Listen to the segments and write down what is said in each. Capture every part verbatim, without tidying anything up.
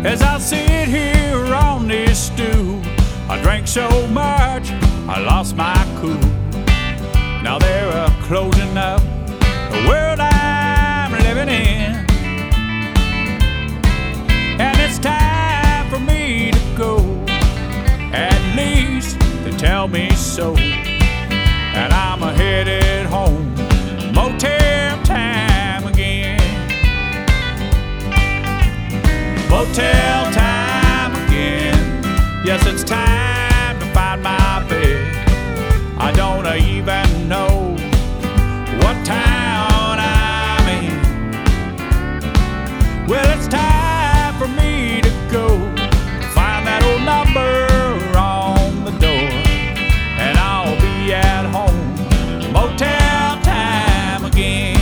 As I sit here on this stool, I drank so much I lost my cool. Now they're uh, closing up the world I'm living in, and it's time for me to go. At least they tell me so, and I'm a headed home. Motel time again. Motel time again. Yes, it's time to find my bed. I don't even know what town I'm in. Well, it's time for me to go find that old number on the door, and I'll be at home. Motel time again.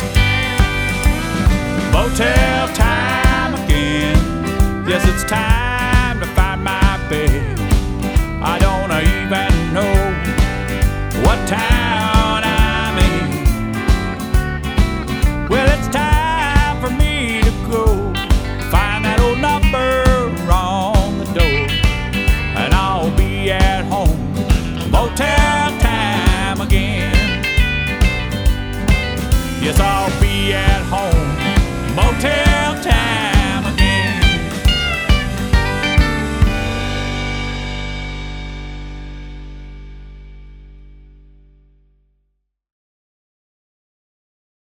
Motel time again. Yes, it's time